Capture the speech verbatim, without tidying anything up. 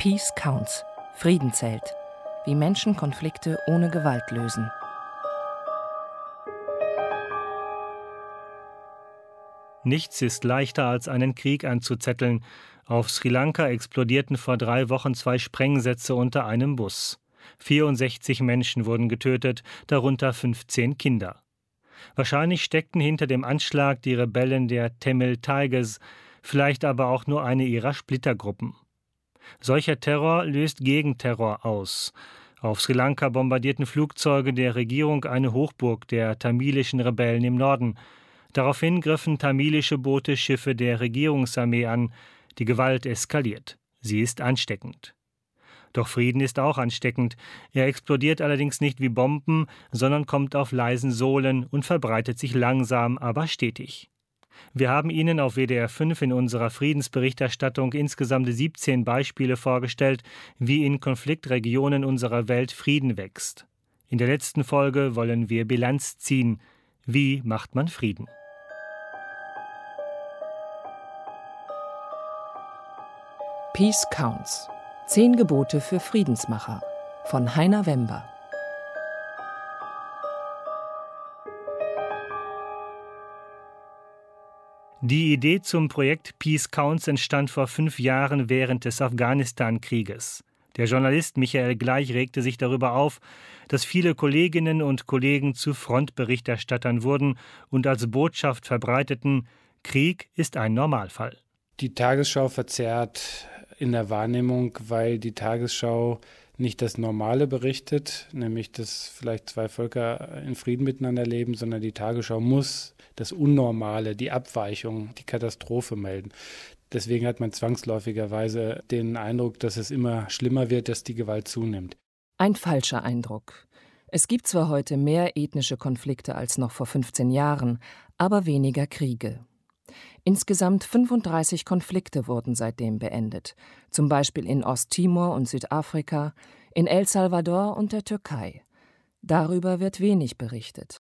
Peace Counts. Frieden zählt. Wie Menschen Konflikte ohne Gewalt lösen. Nichts ist leichter, als einen Krieg anzuzetteln. Auf Sri Lanka explodierten vor drei Wochen zwei Sprengsätze unter einem Bus. vierundsechzig Menschen wurden getötet, darunter fünfzehn Kinder. Wahrscheinlich steckten hinter dem Anschlag die Rebellen der Tamil Tigers, vielleicht aber auch nur eine ihrer Splittergruppen. Solcher Terror löst Gegenterror aus. Auf Sri Lanka bombardierten Flugzeuge der Regierung eine Hochburg der tamilischen Rebellen im Norden. Daraufhin griffen tamilische Boote Schiffe der Regierungsarmee an. Die Gewalt eskaliert. Sie ist ansteckend. Doch Frieden ist auch ansteckend. Er explodiert allerdings nicht wie Bomben, sondern kommt auf leisen Sohlen und verbreitet sich langsam, aber stetig. Wir haben Ihnen auf W D R fünf in unserer Friedensberichterstattung insgesamt siebzehn Beispiele vorgestellt, wie in Konfliktregionen unserer Welt Frieden wächst. In der letzten Folge wollen wir Bilanz ziehen. Wie macht man Frieden? Peace Counts. Zehn Gebote für Friedensmacher von Heiner Wember. Die Idee zum Projekt Peace Counts entstand vor fünf Jahren während des Afghanistan-Krieges. Der Journalist Michael Gleich regte sich darüber auf, dass viele Kolleginnen und Kollegen zu Frontberichterstattern wurden und als Botschaft verbreiteten, Krieg ist ein Normalfall. Die Tagesschau verzerrt in der Wahrnehmung, weil die Tagesschau nicht das Normale berichtet, nämlich dass vielleicht zwei Völker in Frieden miteinander leben, sondern die Tagesschau muss das Unnormale, die Abweichung, die Katastrophe melden. Deswegen hat man zwangsläufigerweise den Eindruck, dass es immer schlimmer wird, dass die Gewalt zunimmt. Ein falscher Eindruck. Es gibt zwar heute mehr ethnische Konflikte als noch vor fünfzehn Jahren, aber weniger Kriege. Insgesamt fünfunddreißig Konflikte wurden seitdem beendet, zum Beispiel in Osttimor und Südafrika, in El Salvador und der Türkei. Darüber wird wenig berichtet.